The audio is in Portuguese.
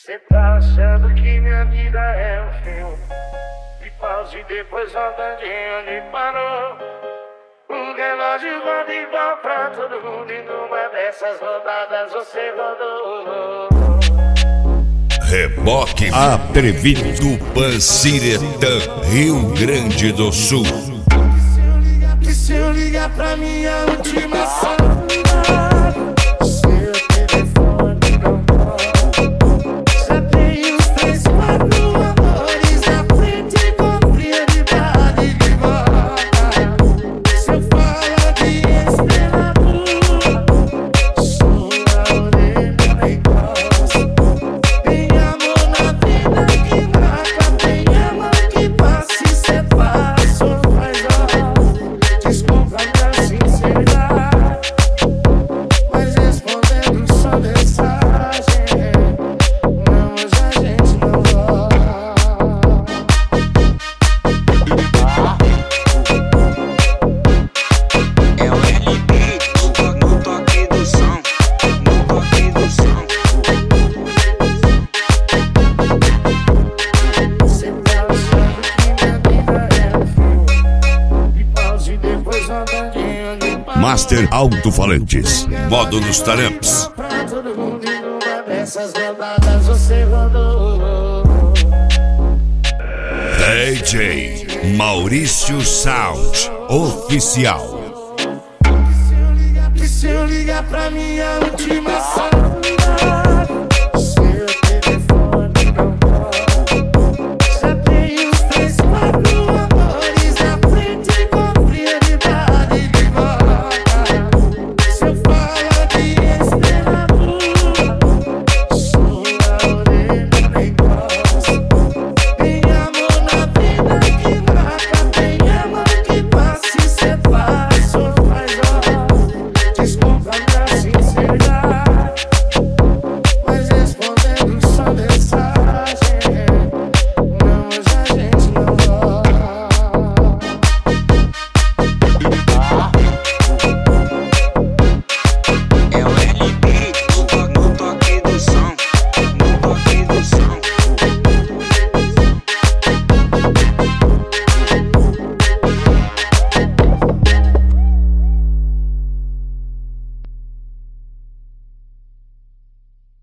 Cê tá achando que minha vida é um filme? E pausa e depois volta de onde parou. O relógio roda igual pra todo mundo e numa dessas rodadas você rodou. Reboque atrevido do Panciretã, Rio Grande do Sul. E se eu ligar pra minha última sala? Master Alto-Falantes, módulos Taramps. Pra todo mundo e numa dessas rodadas você rodou. DJ Maurício Sound Oficial. E se eu ligar pra minha última sala?